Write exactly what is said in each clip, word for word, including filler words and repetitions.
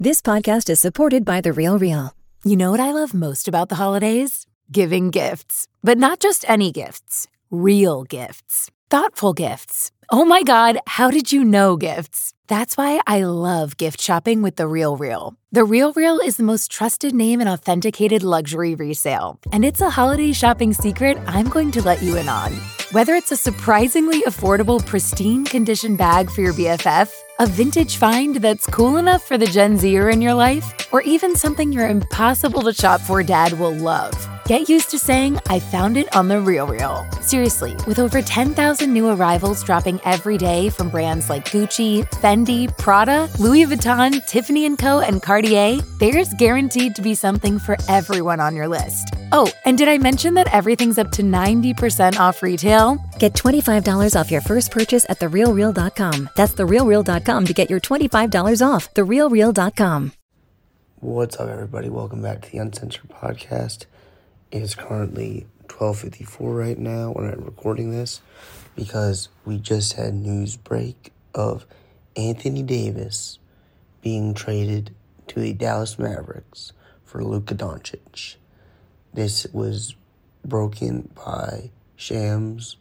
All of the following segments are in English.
This podcast is supported by The Real Real. You know what I love most about the holidays? Giving gifts. But not just any gifts. Real gifts. Thoughtful gifts. Oh my God, how did you know gifts? That's why I love gift shopping with The Real Real. The Real Real is the most trusted name in authenticated luxury resale. And it's a holiday shopping secret I'm going to let you in on. Whether it's a surprisingly affordable, pristine condition bag for your B F F, a vintage find that's cool enough for the Gen Zer in your life, or even something your impossible to shop for dad will love. Get used to saying, I found it on The Real Real. Seriously, with over ten thousand new arrivals dropping every day from brands like Gucci, Fendi, Prada, Louis Vuitton, Tiffany and Co., and Cartier, there's guaranteed to be something for everyone on your list. Oh, and did I mention that everything's up to ninety percent off retail? Get twenty-five dollars off your first purchase at the real real dot com. That's the real real dot com to get your twenty-five dollars off. the real real dot com. What's up, everybody? Welcome back to the Uncensored Podcast. It is currently twelve fifty-four right now when I'm recording this because we just had news break of Anthony Davis being traded to the Dallas Mavericks for Luka Doncic. This was broken by Shams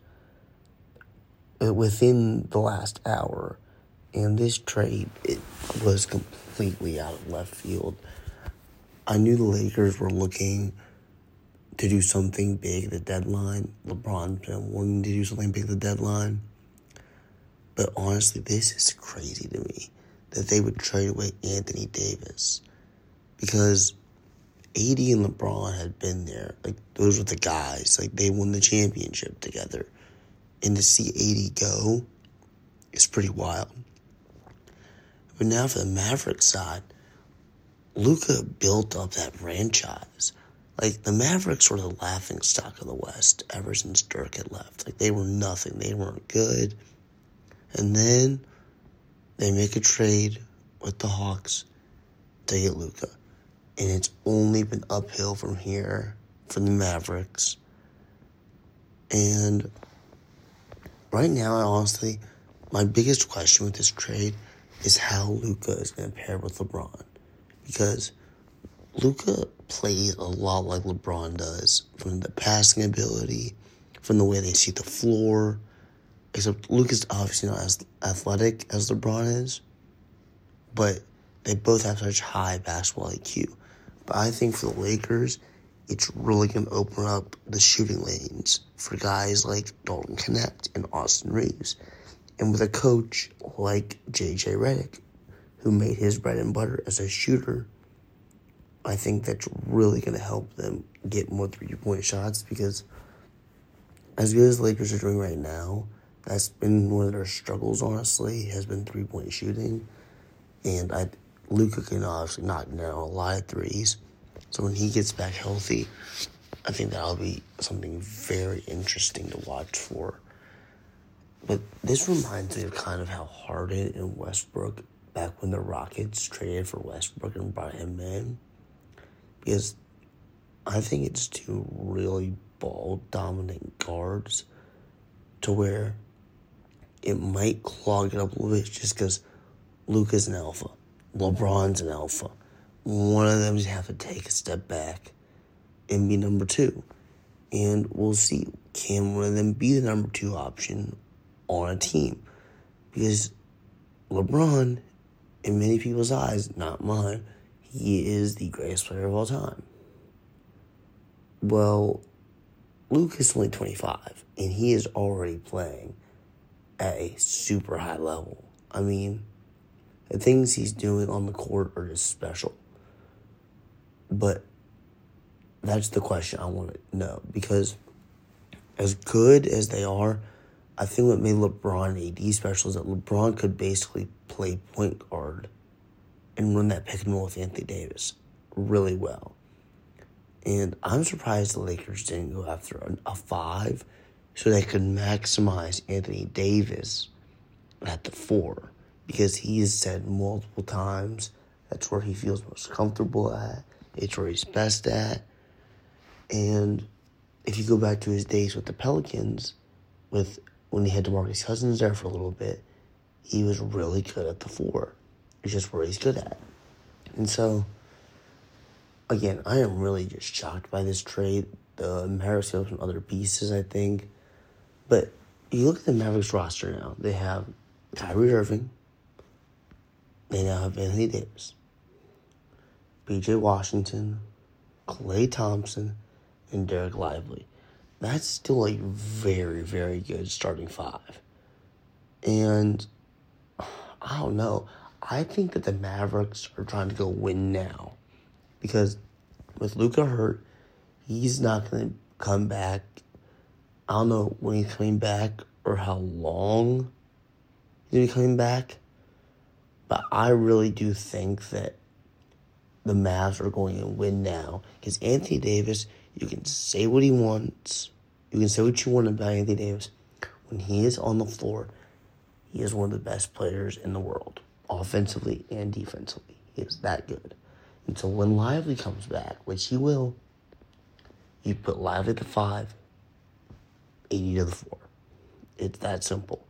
within the last hour, and this trade, it was completely out of left field. I knew the Lakers were looking to do something big at the deadline. LeBron's been wanting to do something big at the deadline. But honestly, this is crazy to me that they would trade away Anthony Davis, because A D and LeBron had been there. Like, those were the guys. Like, they won the championship together. And to see A D go is pretty wild. But now for the Mavericks side, Luka built up that franchise. Like, the Mavericks were the laughing stock of the West ever since Dirk had left. Like, they were nothing. They weren't good. And then they make a trade with the Hawks to get Luka. And it's only been uphill from here for the Mavericks. And right now, honestly, my biggest question with this trade is how Luka is going to pair with LeBron. Because Luka plays a lot like LeBron does, from the passing ability, from the way they see the floor. Except Luka's obviously not as athletic as LeBron is, but they both have such high basketball I Q. But I think for the Lakers, it's really going to open up the shooting lanes for guys like Dalton Knecht and Austin Reeves. And with a coach like J J Redick, who made his bread and butter as a shooter, I think that's really going to help them get more three-point shots, because as good as the Lakers are doing right now, that's been one of their struggles, honestly, has been three-point shooting. And I, Luka can obviously knock down a lot of threes. So when he gets back healthy, I think that'll be something very interesting to watch for. But this reminds me of kind of how Harden and Westbrook, back when the Rockets traded for Westbrook and brought him in, because I think it's two really ball-dominant guards to where it might clog it up a little bit just because Luka's an alpha. LeBron's an alpha. One of them just have to take a step back and be number two. And we'll see, can one of them be the number two option on a team? Because LeBron, in many people's eyes, not mine, he is the greatest player of all time. Well, Luke is only twenty-five, and he is already playing at a super high level. I mean, the things he's doing on the court are just special. But that's the question I want to know, because as good as they are, I think what made LeBron A D special is that LeBron could basically play point guard and run that pick and roll with Anthony Davis really well. And I'm surprised the Lakers didn't go after a, a five so they could maximize Anthony Davis at the four, because he has said multiple times that's where he feels most comfortable at. It's where he's best at. And if you go back to his days with the Pelicans, with when he had DeMarcus Cousins there for a little bit, he was really good at the four. It's just where he's good at. And so, again, I am really just shocked by this trade. The Mavericks have some other pieces, I think. But you look at the Mavericks roster now. They have Kyrie Irving. They now have Anthony Davis, P J Washington, Klay Thompson, and Derek Lively. That's still a very, very good starting five. And I don't know. I think that the Mavericks are trying to go win now. Because with Luka hurt, he's not going to come back. I don't know when he's coming back or how long he's going to be coming back. But I really do think that the Mavs are going to win now. Because Anthony Davis, you can say what he wants. You can say what you want about Anthony Davis. When he is on the floor, he is one of the best players in the world. Offensively and defensively. He is that good. And so when Lively comes back, which he will, you put Lively at the five, eighty to the four. It's that simple.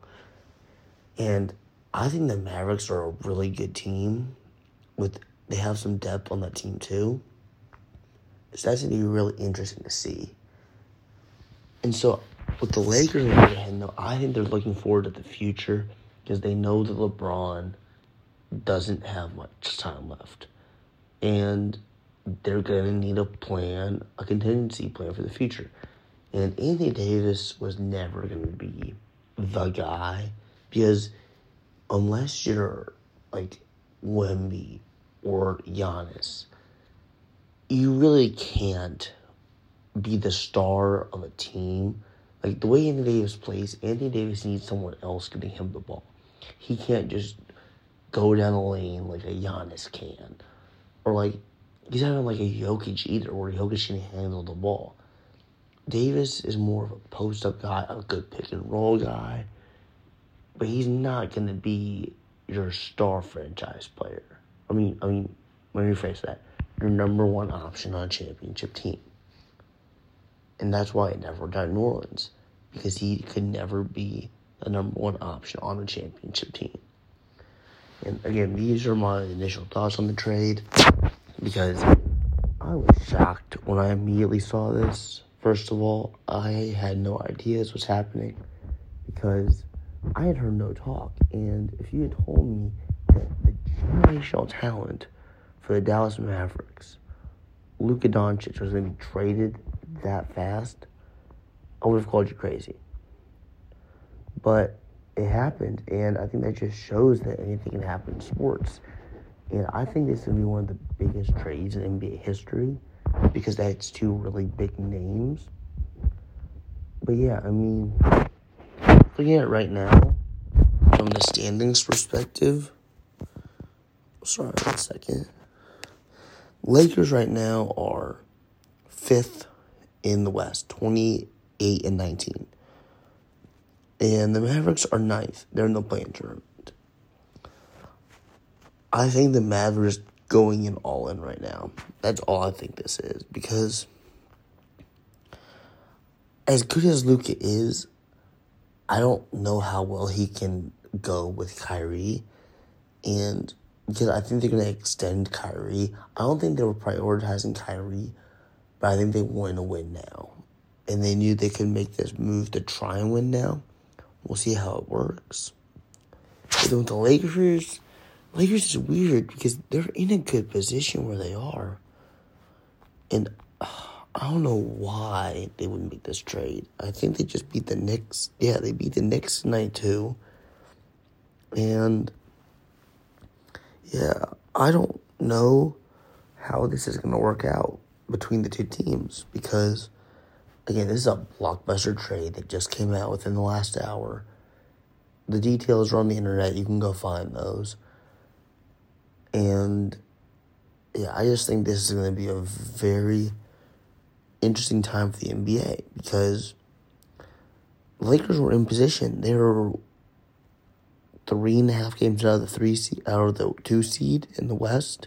And I think the Mavericks are a really good team. With They have some depth on that team too. So that's going to be really interesting to see. And so with the Lakers on the other hand, though, I think they're looking forward to the future because they know that LeBron doesn't have much time left. And they're going to need a plan, a contingency plan for the future. And Anthony Davis was never going to be the guy because unless you're like Wemby or Giannis, you really can't be the star of a team. Like the way Anthony Davis plays, Anthony Davis needs someone else getting him the ball. He can't just go down the lane like a Giannis can. Or like, he's not even like a Jokic either, where Jokic can handle the ball. Davis is more of a post-up guy, a good pick-and-roll guy. But he's not going to be your star franchise player. I mean, I mean, let me rephrase that. Your number one option on a championship team. And that's why it never worked out in New Orleans. Because he could never be the number one option on a championship team. And again, these are my initial thoughts on the trade. Because I was shocked when I immediately saw this. First of all, I had no idea this was happening. Because I had heard no talk. And if you had told me that the generational talent for the Dallas Mavericks, Luka Doncic, was going to be traded that fast, I would have called you crazy. But it happened, and I think that just shows that anything can happen in sports. And I think this is going to be one of the biggest trades in N B A history because that's two really big names. But yeah, I mean, looking at it right now, from the standings perspective, sorry, one second. Lakers right now are fifth in the West, twenty-eight and nineteen. And the Mavericks are ninth. They're in the play-in tournament. I think the Mavericks going in all in right now. That's all I think this is. Because as good as Luka is, I don't know how well he can go with Kyrie. And because I think they're going to extend Kyrie. I don't think they were prioritizing Kyrie, but I think they wanted to win now. And they knew they could make this move to try and win now. We'll see how it works. But then with the Lakers, Lakers is weird because they're in a good position where they are. And uh, I don't know why they wouldn't make this trade. I think they just beat the Knicks. Yeah, they beat the Knicks tonight too. And yeah, I don't know how this is going to work out between the two teams because, again, this is a blockbuster trade that just came out within the last hour. The details are on the internet. You can go find those. And, yeah, I just think this is going to be a very interesting time for the N B A because the Lakers were in position. They were three and a half games out of the three seed, out of the two seed in the West.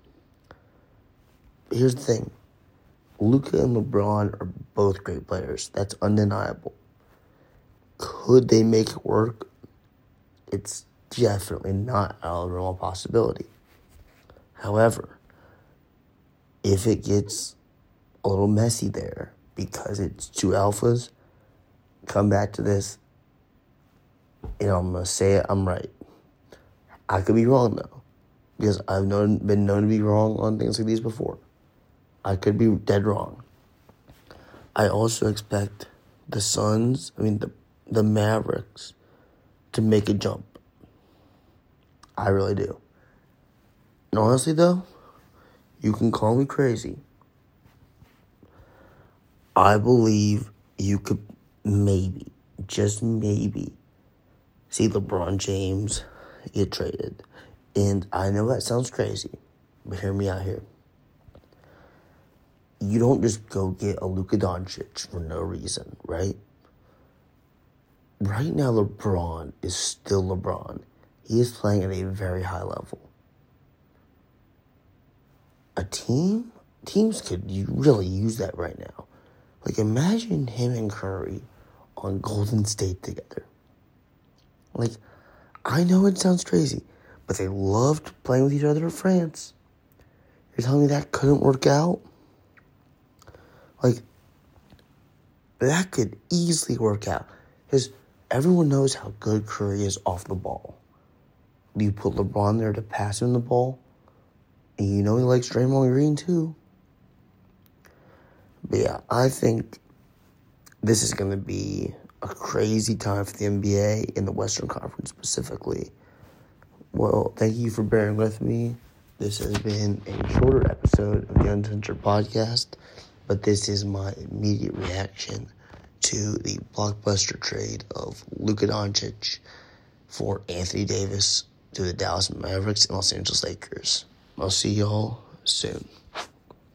But here's the thing. Luka and LeBron are both great players. That's undeniable. Could they make it work? It's definitely not out of the realm of possibility. However, if it gets a little messy there because it's two alphas, come back to this, and I'm going to say it, I'm right. I could be wrong, though, because I've known, been known to be wrong on things like these before. I could be dead wrong. I also expect the Suns, I mean, the, the Mavericks, to make a jump. I really do. And honestly, though, you can call me crazy. I believe you could maybe, just maybe, see LeBron James get traded. And I know that sounds crazy, but hear me out here. You don't just go get a Luka Doncic for no reason, right? Right now, LeBron is still LeBron. He is playing at a very high level. A team, teams could really use that right now. Like, imagine him and Curry on Golden State together. Like, I know it sounds crazy, but they loved playing with each other in France. You're telling me that couldn't work out? Like, that could easily work out. Because everyone knows how good Curry is off the ball. You put LeBron there to pass him the ball, and you know he likes Draymond Green too. But yeah, I think this is going to be a crazy time for the N B A in the Western Conference specifically. Well, thank you for bearing with me. This has been a shorter episode of the Uncensored Podcast, but this is my immediate reaction to the blockbuster trade of Luka Doncic for Anthony Davis to the Dallas Mavericks and Los Angeles Lakers. I'll see y'all soon.